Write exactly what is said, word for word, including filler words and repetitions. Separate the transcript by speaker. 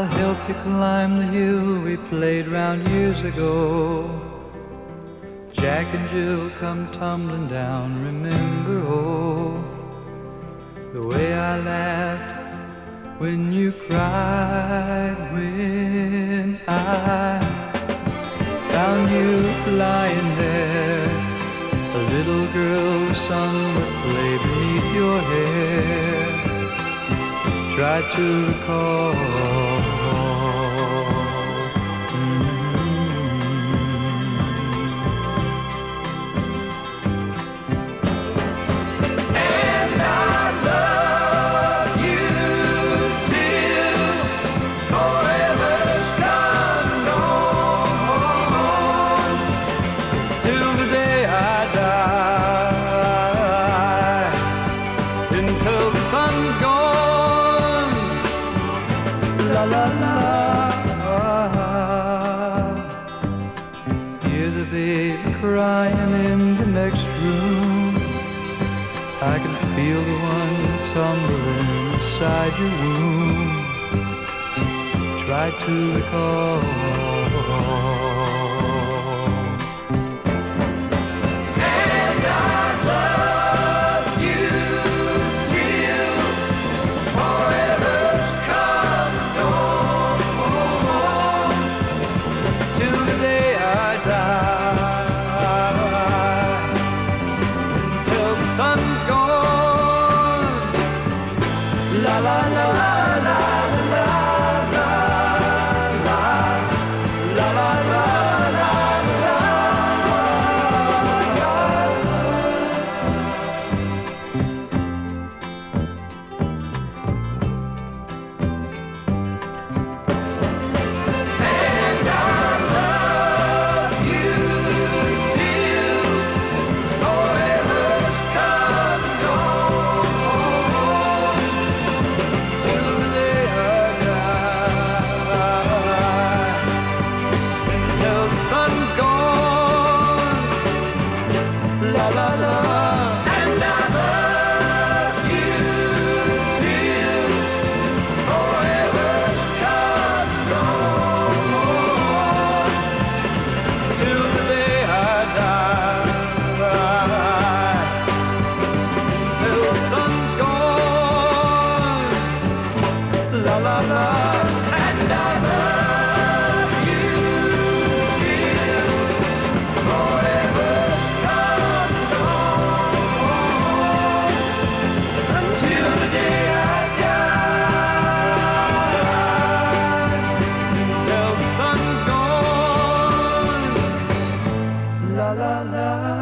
Speaker 1: I'll help you climb the hill we played round years ago. Jack and Jill come tumbling down, remember, oh, the way I laughed when you cried, when I found you lying there, a little girl, the sun would play beneath your hair. Tried to recall,
Speaker 2: and I love you till forever's come gone,
Speaker 1: till the day I die, until the sun's gone. La la la. Hear the baby crying in the next room. I can feel the one tumbling inside your womb. Try to recall. Sun's gone. La la la la la la la la la la la la
Speaker 2: and I love you till forever's come gone,
Speaker 1: till the day I die, until the sun's gone. La la la.
Speaker 2: and I love you till forever's come gone,
Speaker 1: Till the day I die, till the sun's gone. La la la.
Speaker 2: and I love you till forever's come gone, until the day I die,
Speaker 1: Till the sun's gone. La la la.